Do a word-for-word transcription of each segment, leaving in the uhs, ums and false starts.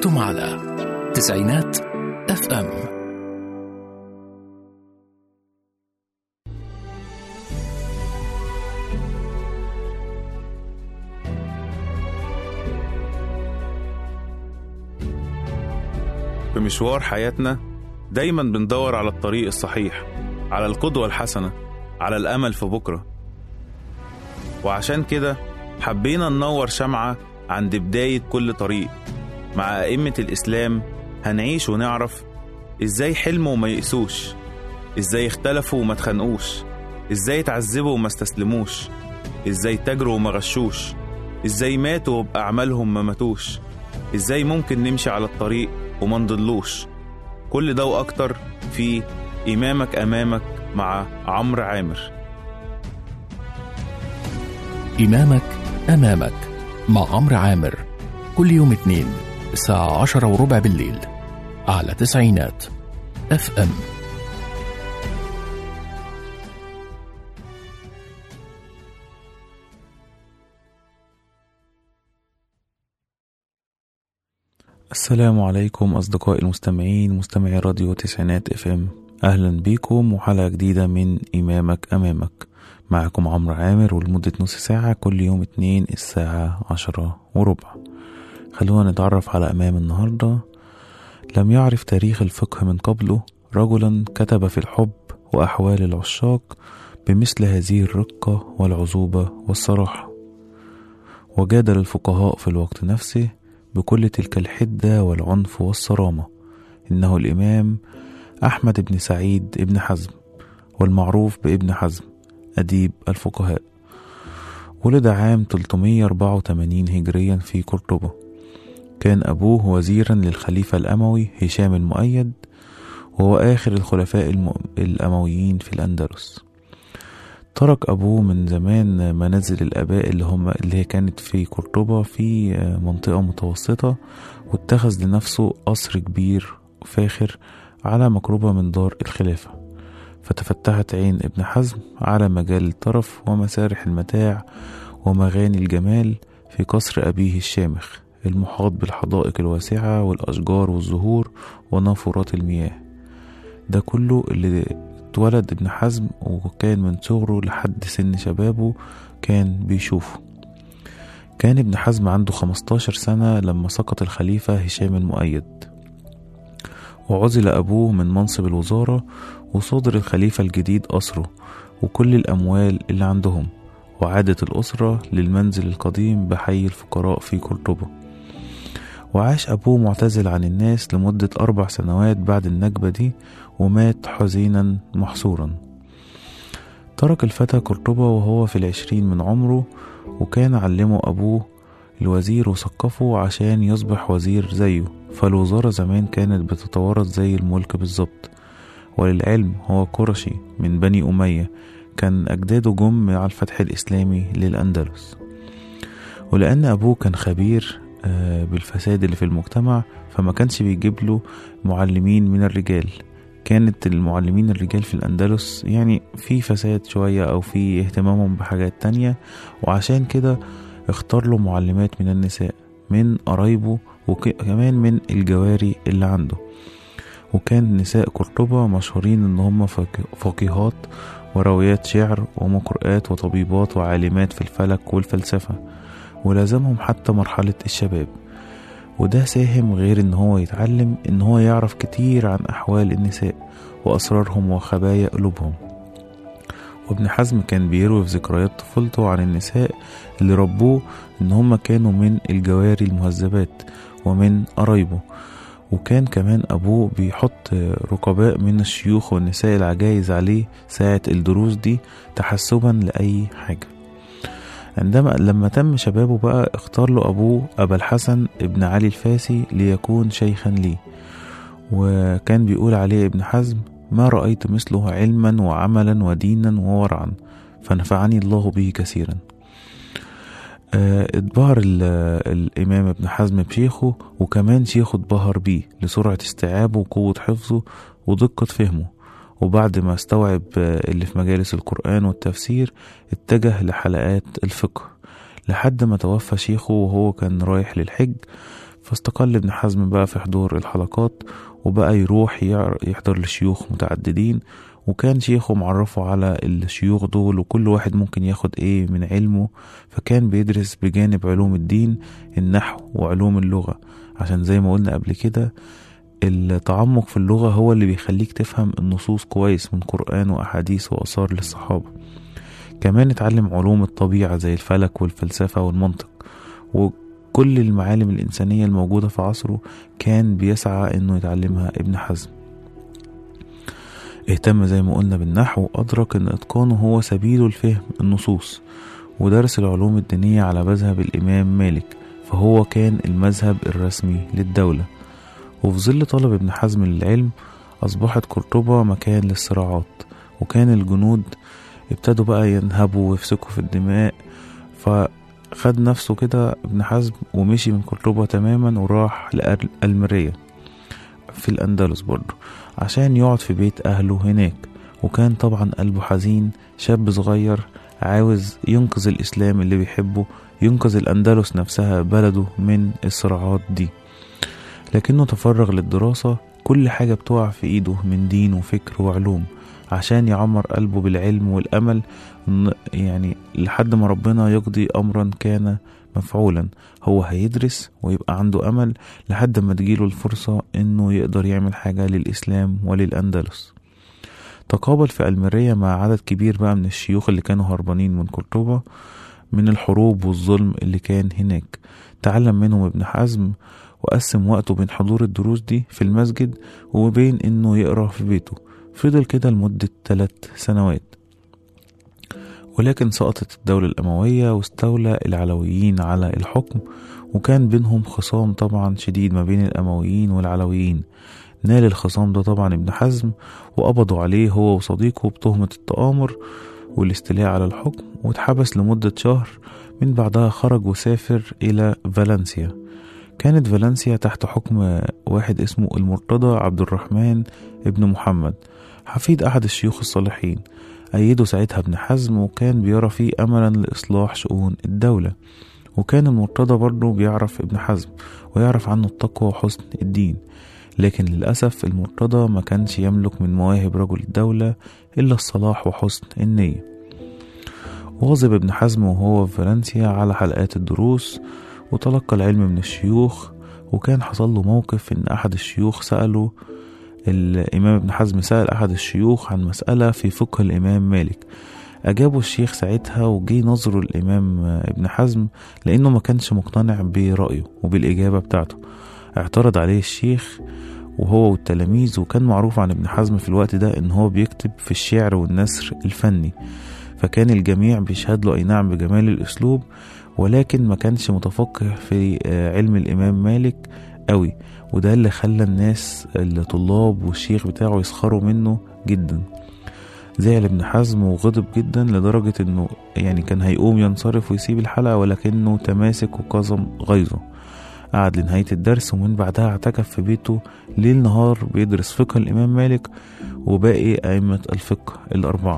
أنتم على تسعينات اف ام. في مشوار حياتنا دايما بندور على الطريق الصحيح، على القدوة الحسنة، على الأمل في بكرة. وعشان كده حبينا ننور شمعة عند بداية كل طريق. مع أئمة الإسلام هنعيش ونعرف إزاي حلموا وما يقسوش، إزاي اختلفوا وما تخنقوش، إزاي تعذبوا وما استسلموش، إزاي تجروا وما غشوش، إزاي ماتوا وبأعمالهم ما ماتوش، إزاي ممكن نمشي على الطريق وما نضلوش. كل ده وأكتر في إمامك أمامك مع عمرو عامر. إمامك أمامك مع عمرو عامر، كل يوم اثنين الساعة عشرة وربع بالليل على تسعينات اف ام. السلام عليكم أصدقائي المستمعين، مستمعي راديو تسعينات اف ام. أهلا بيكم وحلقة جديدة من إمامك أمامك. معكم عمرو عامر ولمدة نص ساعة كل يوم اتنين الساعة عشرة وربع. خلونا نتعرف على أمام النهاردة. لم يعرف تاريخ الفقه من قبله رجلا كتب في الحب وأحوال العشاق بمثل هذه الرقة والعذوبة والصراحة، وجادل الفقهاء في الوقت نفسه بكل تلك الحدة والعنف والصرامة. إنه الإمام أحمد بن سعيد بن حزم، والمعروف بابن حزم، أديب الفقهاء. ولد عام ثلاثمائة وأربعة وثمانين هجريا في قرطبة. كان أبوه وزيرا للخليفة الأموي هشام المؤيد، وهو آخر الخلفاء الأمويين في الأندلس. ترك أبوه من زمان منازل الآباء اللي هم اللي هي كانت في قرطبة في منطقة متوسطة، واتخذ لنفسه قصر كبير فاخر على مقربة من دار الخلافة. فتفتحت عين ابن حزم على مجال الطرف ومسارح المتاع ومغاني الجمال في قصر أبيه الشامخ المحاط بالحدائق الواسعة والأشجار والزهور ونافورات المياه. ده كله اللي اتولد ابن حزم وكان من صغره لحد سن شبابه كان بيشوفه. كان ابن حزم عنده خمستاشر سنة لما سقط الخليفة هشام المؤيد، وعزل أبوه من منصب الوزارة، وصدر الخليفة الجديد أسره وكل الأموال اللي عندهم، وعادت الأسرة للمنزل القديم بحي الفقراء في قرطبة. وعاش أبوه معتزل عن الناس لمدة أربع سنوات بعد النكبة دي، ومات حزينا محصورا. ترك الفتى قرطبة وهو في العشرين من عمره، وكان علمه أبوه الوزير وثقفه عشان يصبح وزير زيه. فالوزارة زمان كانت بتتوارث زي الملك بالظبط. وللعلم هو قرشي من بني أمية، كان أجداده جم على الفتح الإسلامي للأندلس. ولأن أبوه كان خبير بالفساد اللي في المجتمع، فما كانش بيجيب له معلمين من الرجال. كانت المعلمين الرجال في الأندلس يعني في فساد شوية أو في اهتمامهم بحاجات تانية، وعشان كده اختار له معلمات من النساء من قرايبه وكمان من الجواري اللي عنده. وكان نساء قرطبة مشهورين ان هم فقيهات وراويات شعر ومقرئات وطبيبات وعالمات في الفلك والفلسفة، ولازمهم حتى مرحلة الشباب. وده ساهم غير ان هو يتعلم ان هو يعرف كتير عن احوال النساء واسرارهم وخبايا قلوبهم. وابن حزم كان بيروي في ذكريات طفولته عن النساء اللي ربوه ان هم كانوا من الجواري المهذبات ومن قرايبه. وكان كمان أبوه بيحط رقباء من الشيوخ والنساء العجائز عليه ساعة الدروس دي تحسبا لأي حاجة. عندما لما تم شبابه بقى اختار له أبوه أبا الحسن ابن علي الفاسي ليكون شيخا ليه. وكان بيقول عليه ابن حزم: ما رأيت مثله علما وعملا ودينا وورعا، فنفعني الله به كثيرا. اتبهر الإمام ابن حزم بشيخه، وكمان شيخه اتبهر بيه لسرعة استيعابه وقوة حفظه ودقة فهمه. وبعد ما استوعب اللي في مجالس القرآن والتفسير اتجه لحلقات الفقه لحد ما توفى شيخه وهو كان رايح للحج. فاستقل ابن حزم بقى في حضور الحلقات، وبقى يروح يحضر لشيوخ متعددين، وكان شيخه معرفه على الشيوخ دول وكل واحد ممكن ياخد ايه من علمه. فكان بيدرس بجانب علوم الدين النحو وعلوم اللغة، عشان زي ما قلنا قبل كده التعمق في اللغة هو اللي بيخليك تفهم النصوص كويس من قرآن وأحاديث وآثار للصحابة. كمان اتعلم علوم الطبيعة زي الفلك والفلسفة والمنطق، وكل المعالم الإنسانية الموجودة في عصره كان بيسعى انه يتعلمها ابن حزم. اهتم زي ما قلنا بالنحو، وأدرك ان اتقانه هو سبيله لفهم النصوص، ودرس العلوم الدينية على مذهب الإمام مالك، فهو كان المذهب الرسمي للدولة. وفي ظل طلب ابن حزم للعلم أصبحت قرطبة مكان للصراعات، وكان الجنود ابتدوا بقى ينهبوا ويفسكوا في الدماء. فخد نفسه كده ابن حزم ومشي من قرطبة تماما وراح لألميريا في الأندلس برضه عشان يقعد في بيت أهله هناك. وكان طبعا قلبه حزين، شاب صغير عاوز ينقذ الإسلام اللي بيحبه، ينقذ الأندلس نفسها بلده من الصراعات دي، لكنه تفرغ للدراسة. كل حاجة بتقع في ايده من دين وفكر وعلوم عشان يعمر قلبه بالعلم والأمل، يعني لحد ما ربنا يقضي أمرا كان مفعولا. هو هيدرس ويبقى عنده أمل لحد ما تجيله الفرصة انه يقدر يعمل حاجة للإسلام وللأندلس. تقابل في ألميريا مع عدد كبير بقى من الشيوخ اللي كانوا هربانين من قرطبة من الحروب والظلم اللي كان هناك. تعلم منهم ابن حزم، وقسم وقته بين حضور الدروس دي في المسجد وبين انه يقرأ في بيته. فضل كده لمدة ثلاث سنوات، ولكن سقطت الدولة الأموية واستولى العلويين على الحكم، وكان بينهم خصام طبعا شديد ما بين الأمويين والعلويين. نال الخصام ده طبعا ابن حزم، وقبضوا عليه هو وصديقه بتهمة التآمر والاستيلاء على الحكم، واتحبس لمدة شهر. من بعدها خرج وسافر إلى فالنسيا. كانت فالنسيا تحت حكم واحد اسمه المرتضى عبد الرحمن ابن محمد، حفيد أحد الشيوخ الصالحين. أيده ساعتها ابن حزم، وكان بيرى فيه أملا لإصلاح شؤون الدولة. وكان المرتضى برضه بيعرف ابن حزم ويعرف عنه التقوى وحسن الدين، لكن للأسف المرتضى ما كانش يملك من مواهب رجل الدولة إلا الصلاح وحسن النية. واظب ابن حزم وهو في فالنسيا على حلقات الدروس، وتلقى العلم من الشيوخ. وكان حصل له موقف ان احد الشيوخ سأله الامام ابن حزم، سأل احد الشيوخ عن مسألة في فقه الامام مالك. اجابه الشيخ ساعتها، وجي نظره الامام ابن حزم لانه ما كانش مقتنع برأيه وبالاجابة بتاعته. اعترض عليه الشيخ وهو والتلاميذ. وكان معروف عن ابن حزم في الوقت ده ان هو بيكتب في الشعر والنثر الفني، فكان الجميع بيشهد له اي نعم بجمال الاسلوب، ولكن ما كانش متفقه في علم الإمام مالك قوي. وده اللي خلى الناس الطلاب والشيخ بتاعه يسخروا منه جدا. زعل ابن حزم وغضب جدا لدرجة انه يعني كان هيقوم ينصرف ويسيب الحلقة، ولكنه تماسك وقظم غيظه. قعد لنهاية الدرس، ومن بعدها اعتكف في بيته ليل نهار بيدرس فقه الإمام مالك وباقي أئمة الفقه الأربعة.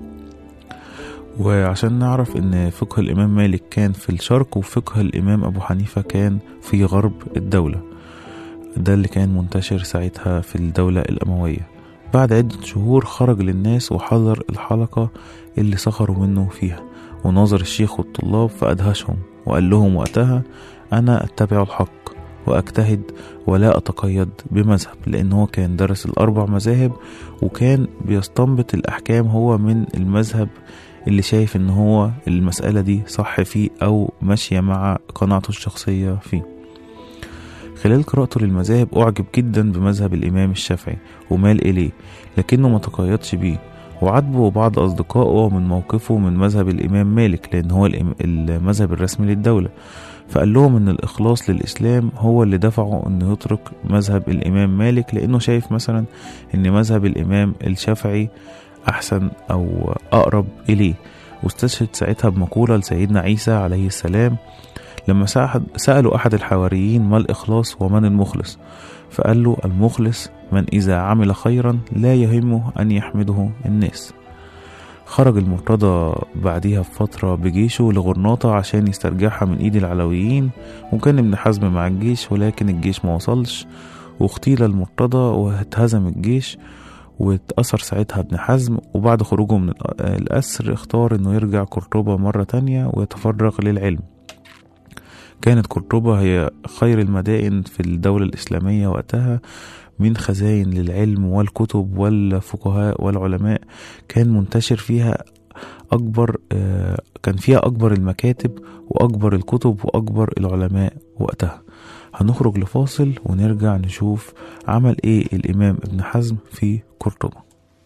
وعشان نعرف ان فقه الامام مالك كان في الشرق، وفقه الامام ابو حنيفة كان في غرب الدولة، ده اللي كان منتشر ساعتها في الدولة الاموية. بعد عدة شهور خرج للناس وحضر الحلقة اللي سخروا منه فيها، ونظر الشيخ والطلاب فأدهشهم، وقال لهم وقتها: انا اتبع الحق واجتهد ولا اتقيد بمذهب، لان هو كان درس الاربع مذاهب، وكان بيستنبط الاحكام هو من المذهب اللي شايف ان هو المسألة دي صح فيه او ماشية مع قناعته الشخصية فيه. خلال قراءته للمذاهب اعجب جدا بمذهب الامام الشافعي ومال اليه، لكنه ما تقيدش بيه. وعاتبه بعض اصدقائه من موقفه من مذهب الامام مالك، لان هو المذهب الرسمي للدولة. فقال لهم ان الاخلاص للاسلام هو اللي دفعه انه يترك مذهب الامام مالك، لانه شايف مثلا ان مذهب الامام الشافعي احسن او اقرب اليه. واستشهد ساعتها بمقولة لسيدنا عيسى عليه السلام لما سألوا احد الحواريين: ما الاخلاص ومن المخلص؟ فقال له: المخلص من اذا عمل خيرا لا يهمه ان يحمده الناس. خرج المرتضى بعديها بفترة بجيشه لغرناطة عشان يسترجعها من ايد العلويين، وكان ابن حزم مع الجيش ولكن الجيش ما وصلش، واغتيل المرتضى واتهزم الجيش، واتأثر ساعتها ابن حزم. وبعد خروجه من الأسر اختار انه يرجع قرطبة مرة تانية ويتفرغ للعلم. كانت قرطبة هي خير المدائن في الدولة الإسلامية وقتها، من خزائن للعلم والكتب والفقهاء والعلماء. كان منتشر فيها أكبر كان فيها أكبر المكاتب وأكبر الكتب وأكبر العلماء وقتها. هنخرج لفاصل ونرجع نشوف عمل إيه الإمام ابن حزم في قرطبة.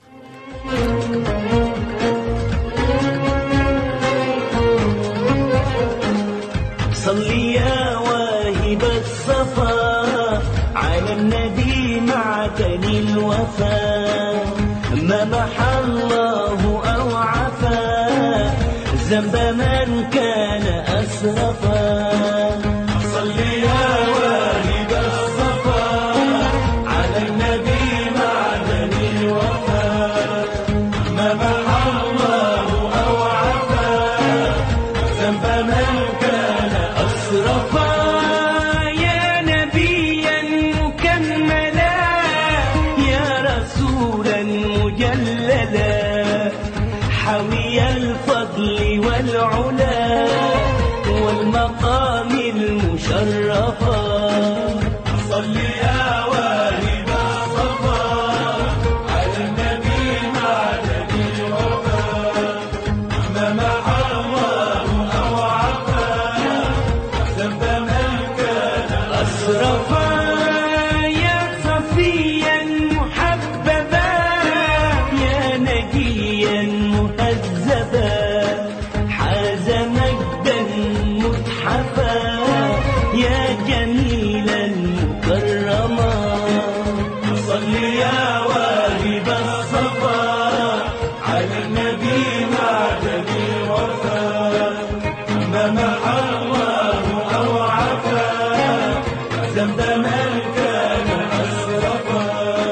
صلي يا واهب الصفا على النبي معتني الوفا، ما محى الله أو عفا ذنب من كان أسرفا. صلي يا واهب الصفا على النبي معتني الوفا، ما محى الله أو عفا ذنب من كان أسرفا. يا نبيا مكملا يا رسولا مجللا، حوي الفضل والعلا والمقام المشرفا. صل يا واهب الصفا على النبي معتني الوفا، ما محى الله أو عفا ذنب من كان أسرفا. يا صفيا محببا يا نجيا مهذبا، حاز مجدا متحفا يا جميلا مكرما. صل يا واهب الصفا على النبي معتني الوفا، ما محى الله أو عفا ذنب من كان أسرفا.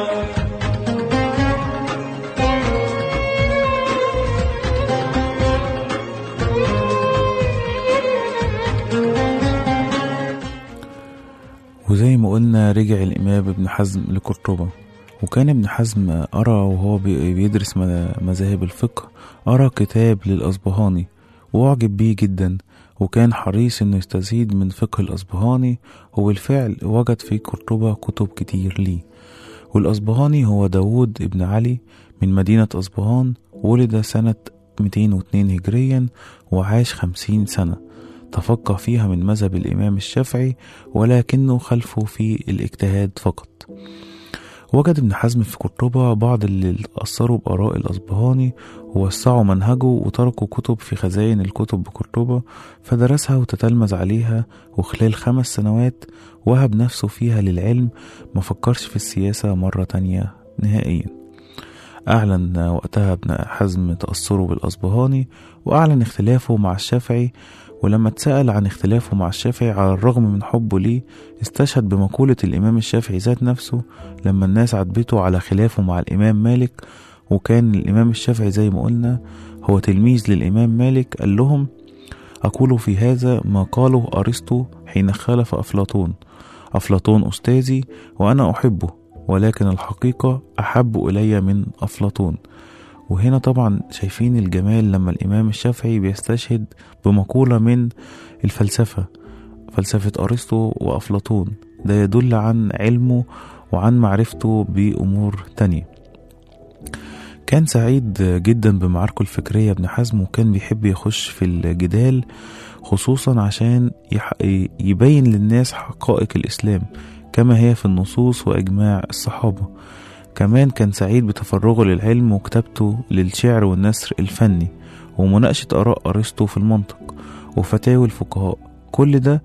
وزي ما قلنا رجع الإمام ابن حزم لقرطبة. وكان ابن حزم قرأ وهو بيدرس مذاهب الفقه، قرأ كتاب للأصبهاني وأعجب بيه جدا، وكان حريص انه يستزيد من فقه الأصبهاني. وبالفعل وجد في قرطبة كتب كتير ليه. والأصبهاني هو داود ابن علي من مدينة أصبهان، ولد سنة مئتين واثنين هجريا وعاش خمسين سنة. تفقه فيها من مذهب الإمام الشافعي ولكنه خلفه في الاجتهاد فقط. وجد ابن حزم في قرطبة بعض اللي أثروا بآراء الأصبهاني ووسعوا منهجه وتركوا كتب في خزائن الكتب بقرطبة، فدرسها وتتلمذ عليها. وخلال خمس سنوات وهب نفسه فيها للعلم، ما فكرش في السياسة مرة تانية نهائيا. أعلن وقتها ابن حزم تأثره بالأصبهاني، وأعلن اختلافه مع الشافعي. ولما اتسأل عن اختلافه مع الشافعي على الرغم من حبه ليه، استشهد بمقولة الإمام الشافعي ذات نفسه لما الناس عاتبته على خلافه مع الإمام مالك. وكان الإمام الشافعي زي ما قلنا هو تلميذ للإمام مالك. قال لهم: أقول في هذا ما قاله أرسطو حين خالف أفلاطون. أفلاطون أستاذي وأنا أحبه، ولكن الحقيقة أحب إلي من أفلاطون. وهنا طبعا شايفين الجمال لما الإمام الشافعي بيستشهد بمقولة من الفلسفة، فلسفة أرسطو وأفلاطون. ده يدل عن علمه وعن معرفته بأمور تانية. كان سعيد جدا بمعاركه الفكرية ابن حزم، وكان بيحب يخش في الجدال خصوصا عشان يبين للناس حقائق الإسلام كما هي في النصوص وإجماع الصحابة. كمان كان سعيد بتفرغه للعلم وكتابته للشعر والنثر الفني ومناقشة آراء أرسطو في المنطق وفتاوي الفقهاء، كل ده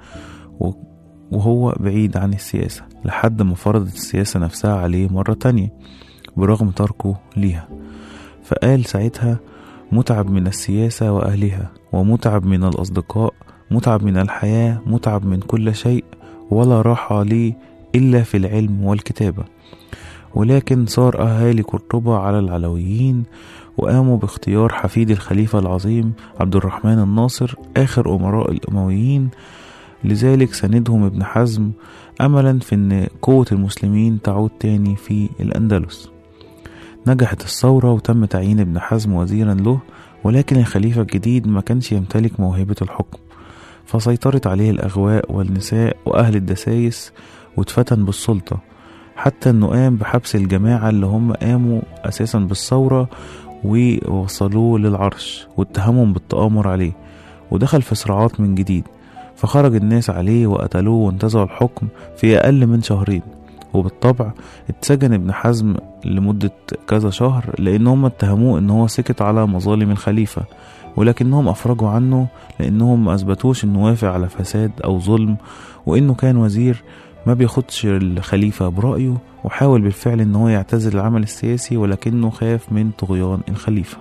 وهو بعيد عن السياسة، لحد ما فرضت السياسة نفسها عليه مرة تانية برغم تركه ليها. فقال ساعتها: متعب من السياسة وأهلها، ومتعب من الأصدقاء، متعب من الحياة، متعب من كل شيء، ولا راحة لي إلا في العلم والكتابة. ولكن صار أهالي قرطبة على العلويين، وقاموا باختيار حفيد الخليفة العظيم عبد الرحمن الناصر آخر أمراء الأمويين. لذلك سندهم ابن حزم أملا في أن قوة المسلمين تعود تاني في الأندلس. نجحت الثورة وتم تعيين ابن حزم وزيرا له، ولكن الخليفة الجديد ما كانش يمتلك موهبة الحكم، فسيطرت عليه الأغواء والنساء وأهل الدسايس واتفتن بالسلطة، حتى أنه قام بحبس الجماعة اللي هم قاموا أساسا بالثورة ووصلوه للعرش واتهمهم بالتآمر عليه، ودخل في صراعات من جديد، فخرج الناس عليه وقتلوه وانتزعوا الحكم في أقل من شهرين. وبالطبع اتسجن ابن حزم لمدة كذا شهر لأنهم اتهموه ان هو سكت على مظالم الخليفة، ولكنهم أفرجوا عنه لأنهم ما أثبتوش انه وافق على فساد أو ظلم، وانه كان وزير ما بياخدش الخليفة برأيه، وحاول بالفعل ان هو يعتزل العمل السياسي ولكنه خاف من طغيان الخليفة.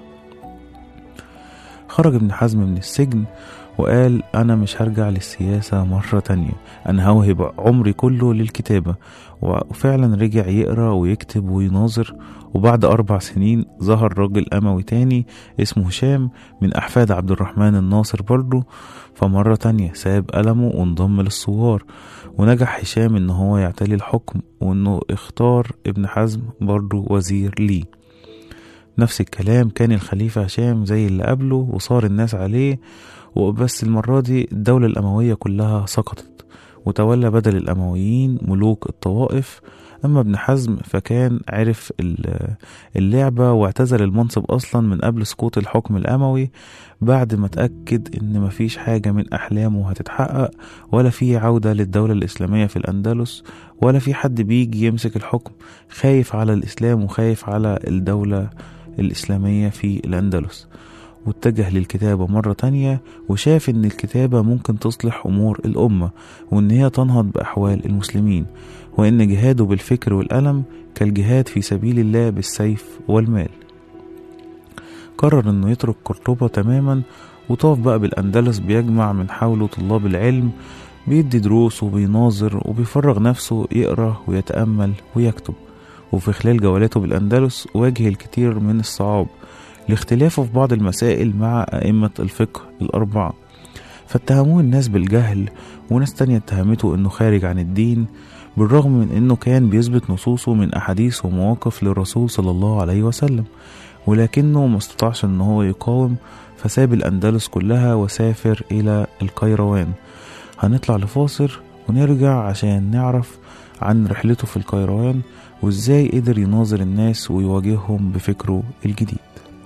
خرج ابن حزم من السجن وقال أنا مش هرجع للسياسة مرة تانية، أنا هوهب عمري كله للكتابة. وفعلا رجع يقرأ ويكتب ويناظر، وبعد أربع سنين ظهر راجل أموي تاني اسمه هشام من أحفاد عبد الرحمن الناصر برضه، فمرة تانية ساب قلمه وانضم للثوار، ونجح هشام إن هو يعتلي الحكم، وإنه اختار ابن حزم برضه وزير ليه. نفس الكلام كان الخليفة هشام زي اللي قبله وصار الناس عليه، وبس المرة دي الدولة الأموية كلها سقطت، وتولى بدل الأمويين ملوك الطوائف. أما ابن حزم فكان عرف اللعبة واعتزل المنصب أصلا من قبل سقوط الحكم الأموي، بعد ما تأكد إن مفيش حاجة من أحلامه هتتحقق، ولا في عودة للدولة الإسلامية في الأندلس، ولا في حد بيجي يمسك الحكم خايف على الإسلام وخايف على الدولة الإسلامية في الأندلس. واتجه للكتابة مرة تانية، وشاف ان الكتابة ممكن تصلح امور الامة، وان هي تنهض باحوال المسلمين، وان جهاده بالفكر والقلم كالجهاد في سبيل الله بالسيف والمال. قرر انه يترك قرطبة تماما، وطاف بقى بالاندلس بيجمع من حوله طلاب العلم، بيدي دروس وبيناظر وبيفرغ نفسه يقرأ ويتأمل ويكتب. وفي خلال جولاته بالاندلس واجه الكثير من الصعاب لاختلافه في بعض المسائل مع أئمة الفقه الأربعة، فاتهموه الناس بالجهل، وناس تانية اتهمته انه خارج عن الدين، بالرغم من انه كان بيثبت نصوصه من أحاديث ومواقف للرسول صلى الله عليه وسلم، ولكنه ما استطاعش ان هو يقاوم، فساب الأندلس كلها وسافر إلى القيروان. هنطلع لفاصل ونرجع عشان نعرف عن رحلته في القيروان، وازاي قدر يناظر الناس ويواجههم بفكره الجديد.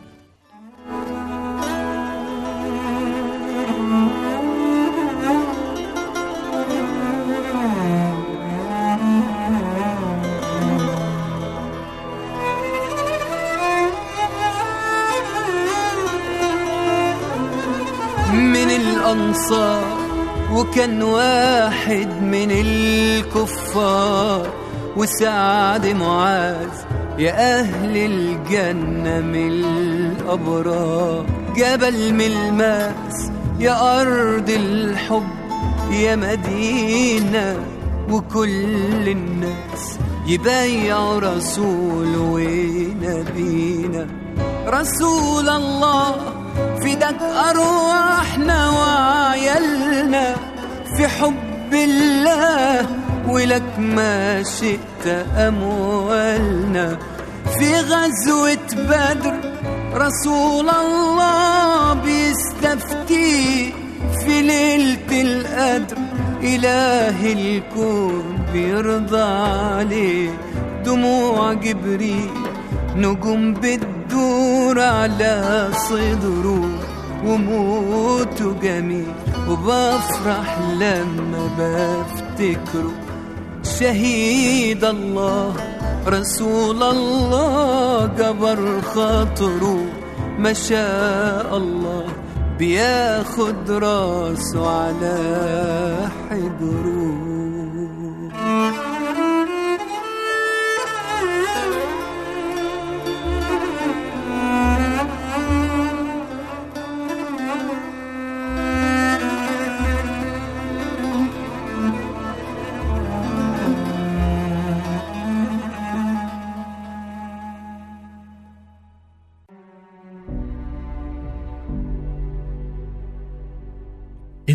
من الأنصار وكان واحد من الكفار، وسعد معاذ يا أهل الجنة من الأبرار، جبل ملماس يا أرض الحب يا مدينة، وكل الناس يبايعوا رسول ونبينا. رسول الله فداك أرواحنا وعيالنا في حب الله، ولك ما شئت أموالنا. في غزوة بدر رسول الله بيستفتي في ليلة القدر، إله الكون بيرضى عليه. دموع جبريل نجوم بتدور على صدره، وموته جميل وبفرح لما بفتكره. شهيد الله رسول الله جبر خاطره، ما شاء الله بياخد راسه على حجره.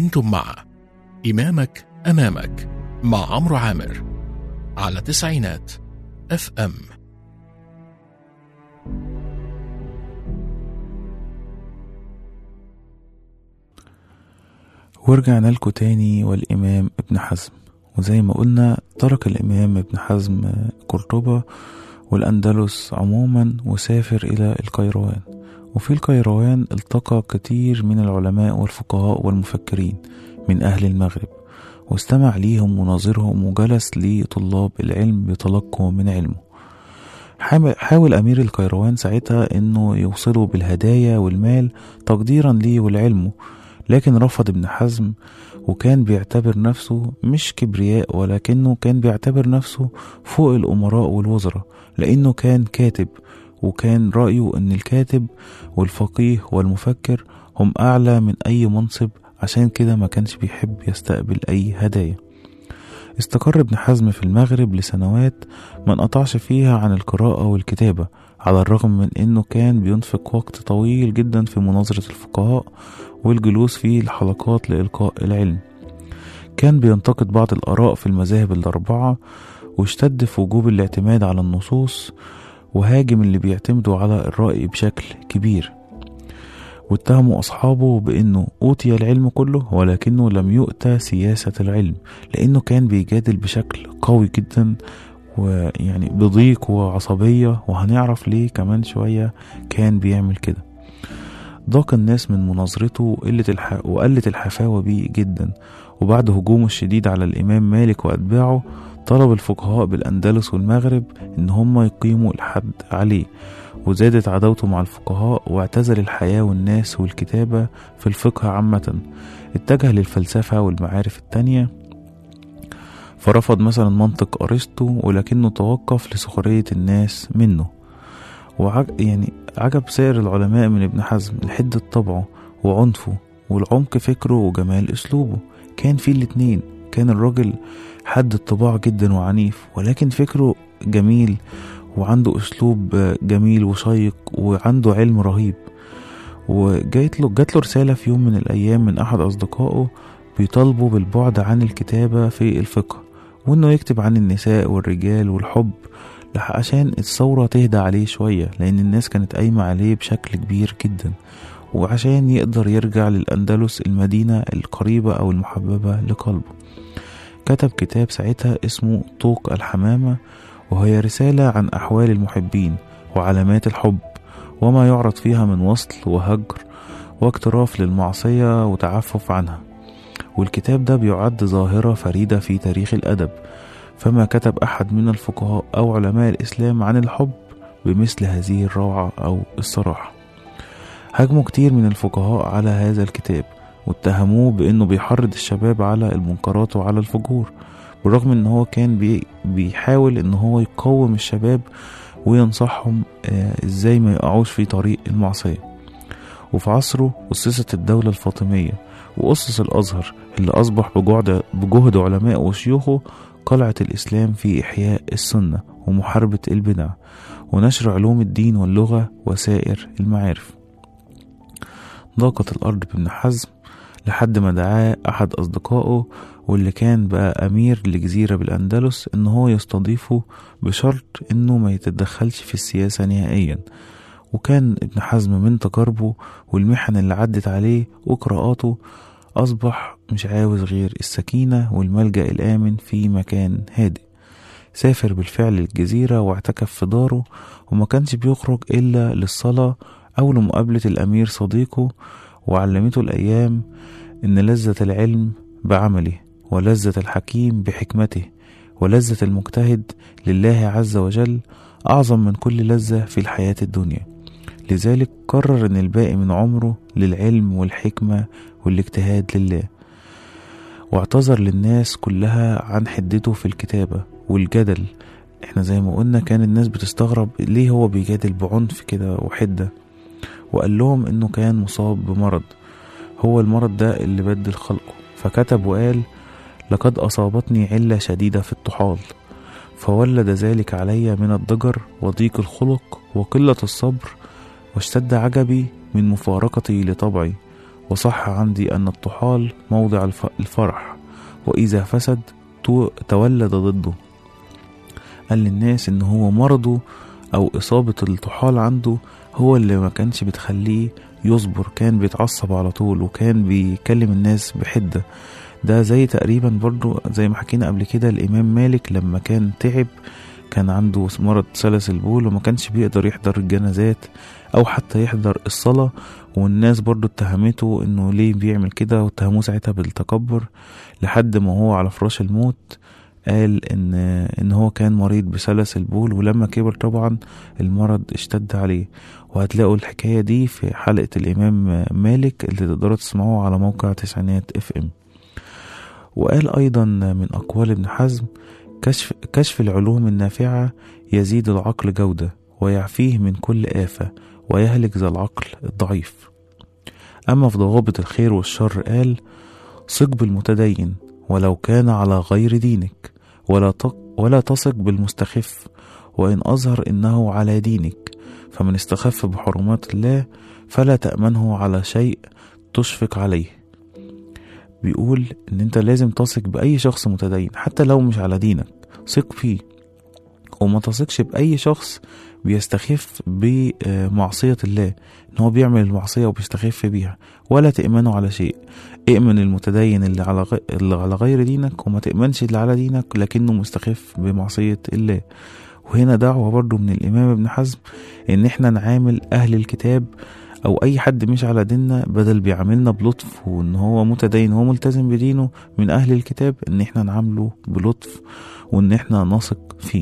كنتم مع إمامك أمامك مع عمرو عامر على تسعينات اف ام. ورجعنا لكم تاني والإمام ابن حزم. وزي ما قلنا ترك الإمام ابن حزم قرطبة والأندلس عموما وسافر إلى القيروان. وفي القيروان التقى كتير من العلماء والفقهاء والمفكرين من أهل المغرب، واستمع ليهم وناظرهم وجلس لطلاب العلم يتلقوا من علمه. حاول أمير القيروان ساعتها أنه يوصله بالهدايا والمال تقديرا ليه ولعلمه، لكن رفض ابن حزم، وكان بيعتبر نفسه مش كبرياء ولكنه كان بيعتبر نفسه فوق الأمراء والوزراء، لأنه كان كاتب، وكان رأيه أن الكاتب والفقيه والمفكر هم أعلى من أي منصب، عشان كده ما كانش بيحب يستقبل أي هدايا. استقر ابن حزم في المغرب لسنوات ما انقطعش فيها عن القراءة والكتابة، على الرغم من أنه كان بينفق وقت طويل جدا في مناظرة الفقهاء والجلوس في الحلقات لإلقاء العلم. كان بينتقد بعض الآراء في المذاهب الأربعة، واشتد في وجوب الاعتماد على النصوص، وهاجم اللي بيعتمدوا على الرأي بشكل كبير، واتهموا أصحابه بأنه أوتي العلم كله ولكنه لم يؤتى سياسة العلم، لأنه كان بيجادل بشكل قوي جدا ويعني بضيق وعصبية، وهنعرف ليه كمان شوية كان بيعمل كده. ضاق الناس من مناظرته وقلة الح... وقلت الحفاوة بيه جدا. وبعد هجومه الشديد على الإمام مالك وأتباعه، طلب الفقهاء بالأندلس والمغرب إن هم يقيموا الحد عليه، وزادت عداوته مع الفقهاء، واعتزل الحياة والناس والكتابة في الفقه عامة. اتجه للفلسفة والمعارف التانية، فرفض مثلا منطق أرسطو، ولكنه توقف لسخرية الناس منه. وعج يعني عجب سائر العلماء من ابن حزم لحدة طبعه وعنفه والعمق فكره وجمال أسلوبه. كان فيه الاتنين، كان الراجل حد الطباع جدا وعنيف، ولكن فكره جميل وعنده أسلوب جميل وشيق وعنده علم رهيب. وجات له جات له رسالة في يوم من الأيام من أحد أصدقائه بيطالبه بالبعد عن الكتابة في الفقه، وإنه يكتب عن النساء والرجال والحب عشان الثورة تهدى عليه شوية، لأن الناس كانت قايمة عليه بشكل كبير جدا، وعشان يقدر يرجع للأندلس المدينة القريبة أو المحببة لقلبه. كتب كتاب ساعتها اسمه طوق الحمامة، وهي رسالة عن أحوال المحبين وعلامات الحب، وما يعرض فيها من وصل وهجر واقتراف للمعصية وتعفف عنها. والكتاب ده بيعد ظاهرة فريدة في تاريخ الأدب، فما كتب أحد من الفقهاء أو علماء الإسلام عن الحب بمثل هذه الروعة أو الصراحة. هاجموا كتير من الفقهاء على هذا الكتاب، واتهموه بأنه بيحرض الشباب على المنكرات وعلى الفجور، بالرغم ان هو كان بي بيحاول ان هو يقوم الشباب وينصحهم آه ازاي ما يقعوش في طريق المعصية. وفي عصره أسست الدولة الفاطمية، وأسس الأزهر اللي أصبح بجهد, بجهد علماء وشيوخه قلعة الإسلام في إحياء السنة ومحاربة البدع ونشر علوم الدين واللغة وسائر المعارف. ضاقت الأرض بابن حزم لحد ما دعاه أحد أصدقائه، واللي كان بقى أمير لجزيرة بالأندلس، إنه هو يستضيفه بشرط إنه ما يتدخلش في السياسة نهائيا. وكان ابن حزم من تجاربه والمحن اللي عدت عليه وقراءاته أصبح مش عاوز غير السكينة والملجأ الآمن في مكان هادئ. سافر بالفعل الجزيرة واعتكف في داره، وما كانش بيخرج إلا للصلاة أو لمقابلة الأمير صديقه. وعلمته الأيام إن لذة العلم بعمله، ولذة الحكيم بحكمته، ولذة المجتهد لله عز وجل أعظم من كل لذة في الحياة الدنيا. لذلك قرر أن الباقي من عمره للعلم والحكمة والاجتهاد لله، واعتذر للناس كلها عن حدته في الكتابة والجدل. احنا زي ما قلنا كان الناس بتستغرب ليه هو بيجادل بعنف كده وحدة، وقال لهم انه كان مصاب بمرض، هو المرض ده اللي بدل خلقه. فكتب وقال: لقد أصابتني علة شديدة في الطحال، فولد ذلك علي من الضجر وضيق الخلق وقلة الصبر، واشتد عجبي من مفارقتي لطبعي، وصح عندي أن الطحال موضع الفرح، وإذا فسد تولد ضده. قال للناس إن هو مرضه أو إصابة الطحال عنده هو اللي ما كانش بتخليه يصبر، كان بيتعصب على طول وكان بيكلم الناس بحدة. ده زي تقريبا برضو زي ما حكينا قبل كده الإمام مالك لما كان تعب، كان عنده مرض سلس البول وما كانش بيقدر يحضر الجنازات أو حتى يحضر الصلاة، والناس برضو اتهمته إنه ليه بيعمل كده، واتهموه ساعتها بالتكبر، لحد ما هو على فراش الموت قال إن, إن هو كان مريض بسلس البول، ولما كبر طبعا المرض اشتد عليه. وهتلاقوا الحكاية دي في حلقة الإمام مالك اللي تقدروا تسمعوها على موقع تسعينات اف ام. وقال أيضا من أقوال ابن حزم: كشف, كشف العلوم النافعة يزيد العقل جودة ويعفيه من كل آفة ويهلك ذا العقل الضعيف. أما في ضوابط الخير والشر قال: ثق بالمتدين ولو كان على غير دينك، ولا ولا تثق بالمستخف وإن أظهر إنه على دينك، فمن استخف بحرمات الله فلا تأمنه على شيء تشفق عليه. بيقول إن أنت لازم تثق بأي شخص متدين حتى لو مش على دينك، ثق فيه، وما تثقش بأي شخص بيستخف بمعصية الله، إن هو بيعمل المعصية وبيستخف بيها، ولا تأمنه على شيء. ائمن المتدين اللي على غ... اللي على غير دينك، وما تأمنش اللي على دينك لكنه مستخف بمعصية الله. وهنا دعوة برضو من الإمام ابن حزم إن احنا نعامل أهل الكتاب أو أي حد مش على ديننا بدل بيعاملنا بلطف وإن هو متدين هو ملتزم بدينه من أهل الكتاب، إن احنا نعامله بلطف وإن احنا نثق فيه.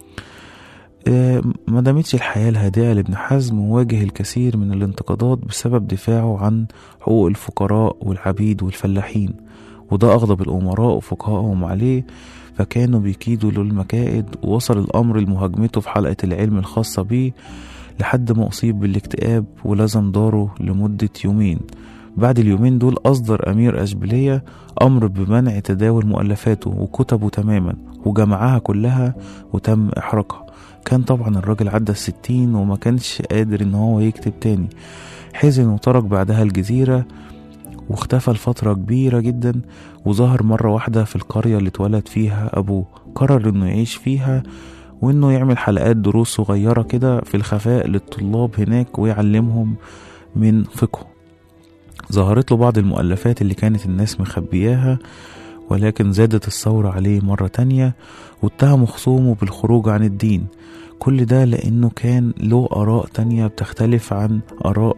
ما دامتش الحياة الهادئة لابن حزم، واجه الكثير من الانتقادات بسبب دفاعه عن حقوق الفقراء والعبيد والفلاحين، وده أغضب الأمراء وفقهائهم عليه، فكانوا بيكيدوا له المكائد. ووصل الأمر لمهاجمته في حلقة العلم الخاصة بيه لحد ما أصيب بالاكتئاب ولزم داره لمدة يومين. بعد اليومين دول أصدر أمير أشبيلية أمر بمنع تداول مؤلفاته وكتبه تماما، وجمعها كلها وتم إحراقها. كان طبعا الراجل عدى الستين وما كانش قادر ان هو يكتب تاني. حزن وترك بعدها الجزيرة واختفى لفترة كبيرة جدا، وظهر مرة واحدة في القرية اللي اتولد فيها أبوه. قرر انه يعيش فيها وانه يعمل حلقات دروس صغيرة كده في الخفاء للطلاب هناك ويعلمهم من فقه. ظهرت له بعض المؤلفات اللي كانت الناس مخبياها، ولكن زادت الثورة عليه مرة تانية واتهموا خصومه بالخروج عن الدين. كل ده لأنه كان له آراء تانية بتختلف عن آراء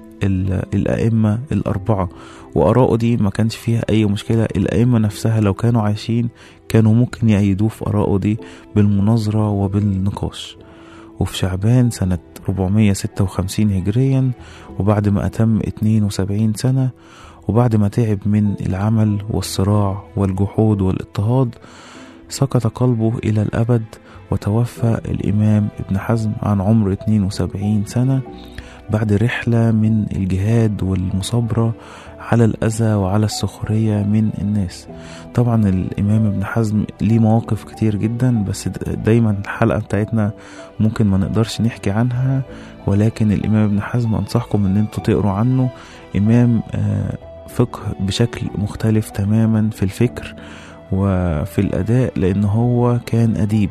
الأئمة الأربعة، وآراءه دي ما كانش فيها أي مشكلة. الأئمة نفسها لو كانوا عايشين كانوا ممكن يأيدوه في آراءه دي بالمناظرة وبالنقاش. وفي شعبان سنة أربعمية وستة وخمسين هجريا، وبعد ما أتم اتنين وسبعين سنة، وبعد ما تعب من العمل والصراع والجحود والاضطهاد، سقط قلبه إلى الأبد، وتوفى الإمام ابن حزم عن عمر اتنين وسبعين سنة بعد رحلة من الجهاد والمصابرة على الأذى وعلى السخرية من الناس. طبعا الإمام ابن حزم ليه مواقف كتير جدا، بس دايما الحلقة بتاعتنا ممكن ما نقدرش نحكي عنها، ولكن الإمام ابن حزم أنصحكم أن انتوا تقروا عنه. إمام فقه بشكل مختلف تماما في الفكر وفي الأداء، لأنه هو كان أديب،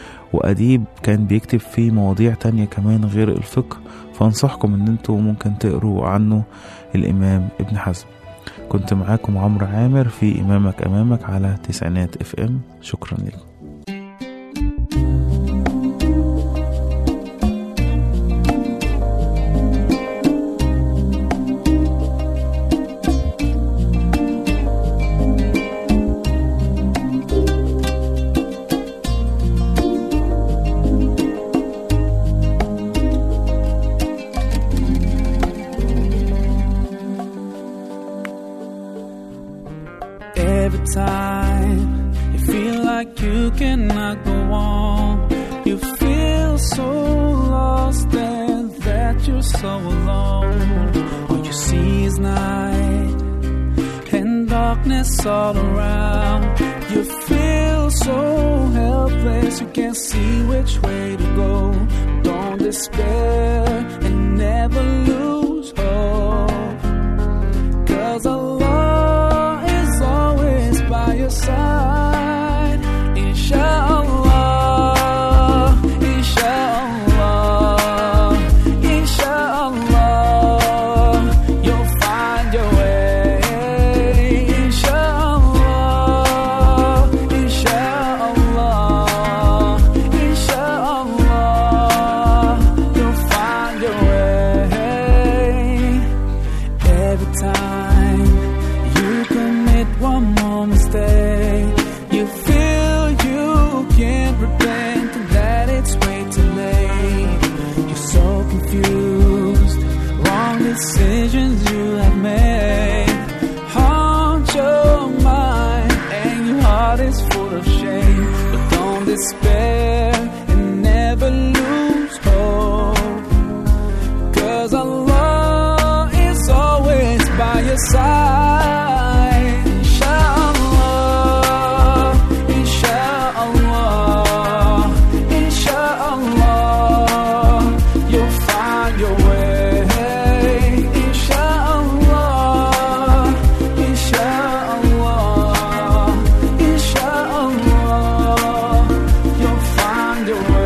وأديب كان بيكتب في مواضيع تانية كمان غير الفقه. فأنصحكم أن انتوا ممكن تقروا عنه الإمام ابن حزم. كنت معاكم عمرو عامر في إمامك أمامك على تسعينات اف ام. شكرا لكم. Every time you feel like you cannot go on, you feel so lost and that you're so alone. All you see is night and darkness all around. You feel so helpless, you can't see which way to go. Don't despair and never lose hope, 'cause shame. But don't despair and never lose hope, 'cause Allah is always by your side. Inshallah, inshallah, inshallah, you'll find your way. Inshallah, inshallah, inshallah, you'll find your way.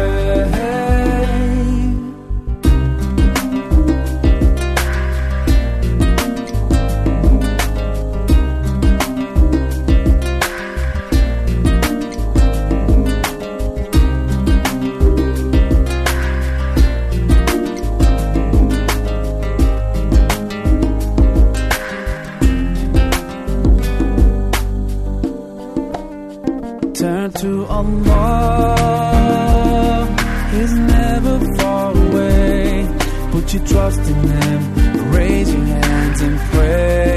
Turn to Allah, He's never far away. Put your trust in Him, raise your hands and pray.